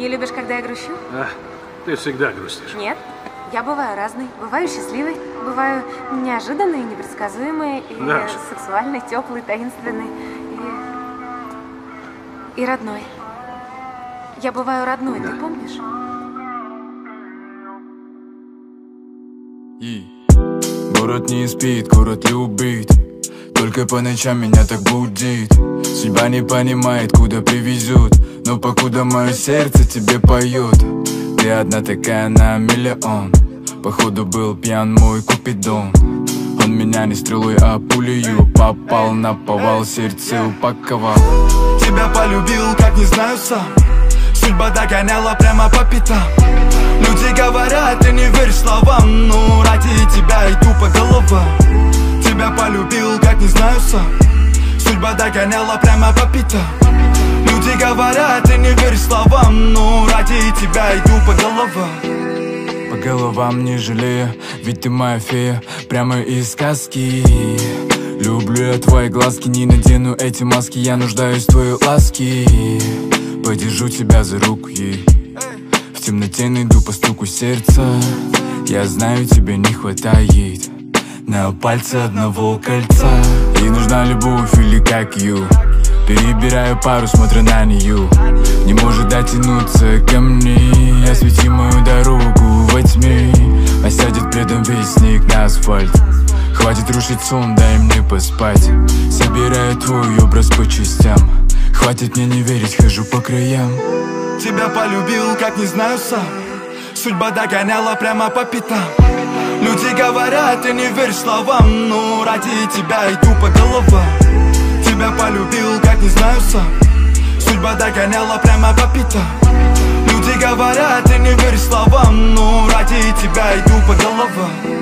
Не любишь, когда я грущу? А, ты всегда грустишь. Нет. Я бываю разной. Бываю счастливой, бываю неожиданной, непредсказуемой, и Даша. сексуальной, теплой, таинственной, и родной. Я бываю родной, Да. ты помнишь? Город не спит, город любит. Только по ночам меня так будит. Судьба не понимает, куда привезут, но покуда мое сердце тебе поет. Ты одна такая на миллион. Походу был пьян мой купидон. Он меня не стрелой, а пулею попал на повал, сердце упаковал. Тебя полюбил, как не знаю сам. Судьба догоняла прямо по пятам. Люди говорят, ты не верь словам, но ради тебя иду по головам. Тебя полюбил, как не знаю сам. Судьба догоняла прямо по пятам. Люди говорят, ты не верь словам, но ради тебя иду по головам. По головам не жалею, ведь ты моя фея, прямо из сказки. Люблю я твои глазки, не надену эти маски, я нуждаюсь в твоей ласке. Подержу тебя за руку, в темноте найду по стуку сердца. Я знаю, тебе не хватает на пальце одного кольца. Ей нужна любовь или как ее. Перебираю пару, смотря на нее. Не может дотянуться ко мне. Освети мою дорогу во тьме. Осядет пледом весь снег на асфальт. Хватит рушить сон, дай мне поспать. Собираю твой образ по частям. Хватит мне не верить, хожу по краям. Тебя полюбил, как не знаю сам. Судьба догоняла прямо по пятам. Люди говорят, ты не верь словам, но ради тебя иду по головам. Тебя полюбил, как не знаю сам. Судьба догоняла прямо по пятам. Люди говорят, ты не верь словам, но ради тебя иду по головам.